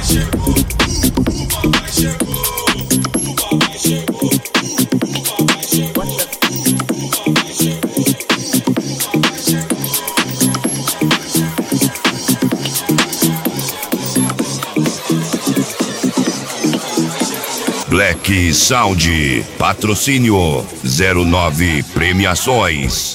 Black Sound, patrocínio 09 Premiações.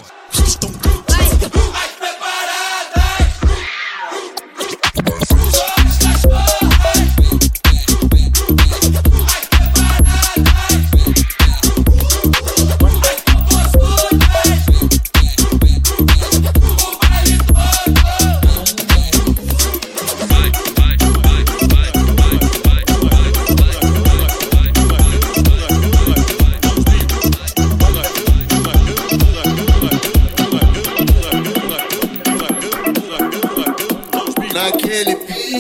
Naquele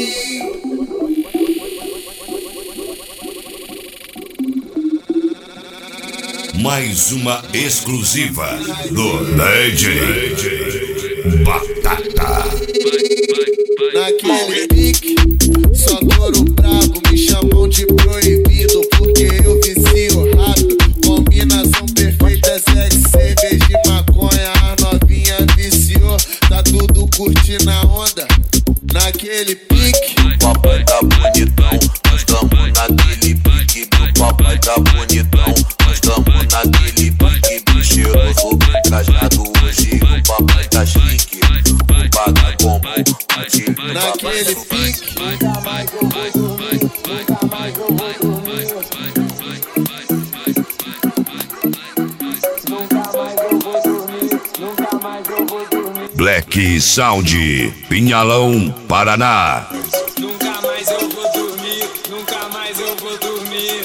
mais uma exclusiva do DJ Batata. naquele pique, só touro brabo, me chamam de proibido porque eu vicio rápido. Combinação perfeita, sexo, cerveja e maconha, a novinha viciou, tá tudo curtindo a onda. Naquele pique, papai tá bonitão, nós tamo naquele pique. Meu papai tá bonitão, nós tamo naquele pique. Bem cheiroso, bem trajado hoje, o papai tá chique. Vou pagar como naquele pique. Nunca mais eu vou dormir, nunca mais eu vou dormir. Nunca mais eu vou dormir, nunca mais eu vou dormir. Black Sound, Pinhalão, Paraná. Nunca mais eu vou dormir, nunca mais eu vou dormir.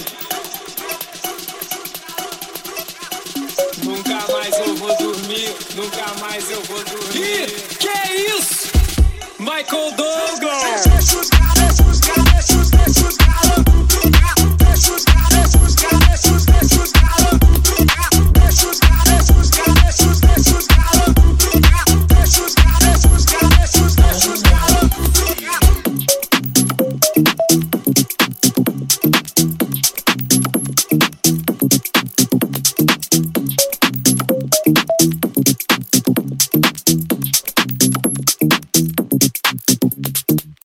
Nunca mais eu vou dormir, nunca mais eu vou dormir. Que é isso? Michael Douglas!